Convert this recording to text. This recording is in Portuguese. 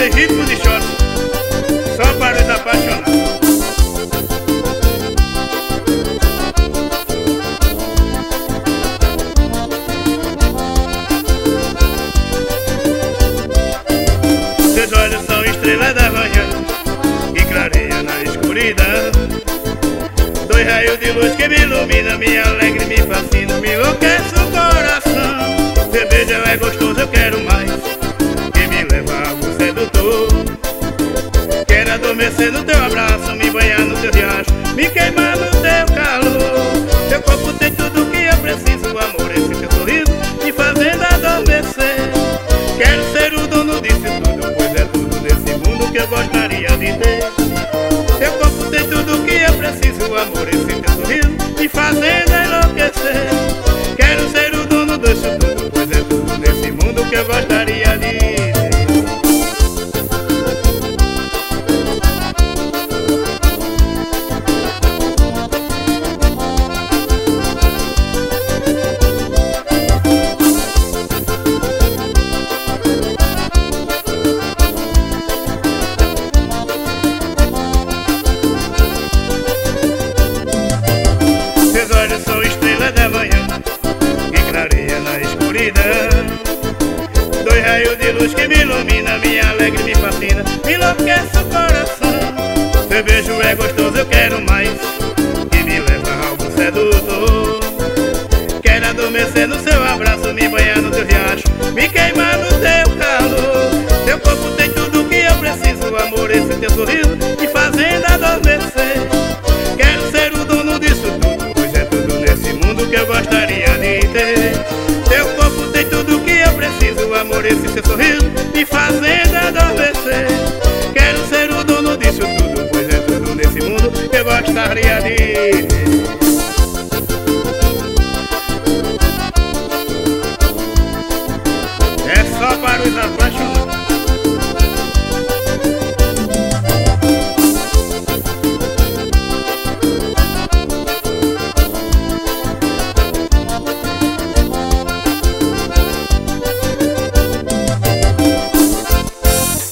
em ritmo de shot, só para os apaixonados. Seus olhos são estrelas da manhã que clareia na escuridão. Dois raios de luz que me iluminam, me alegra e me fascina, me enlouquece o coração. Seu beijo é gostoso, eu quero mais, que me leva ao sedutor. Quero adormecer no teu abraço, me banhar no teu riacho, me queimar no teu calor. Teu corpo tem tudo o que eu preciso, amor, esse teu sorriso me fazendo adormecer. Quero ser o dono disso tudo, pois é tudo nesse mundo que eu gostaria de ter. Teu corpo tem tudo o que eu preciso, amor, esse teu sorriso me fazendo enlouquecer. Quero ser o dono disso tudo, pois é tudo nesse mundo que eu gostaria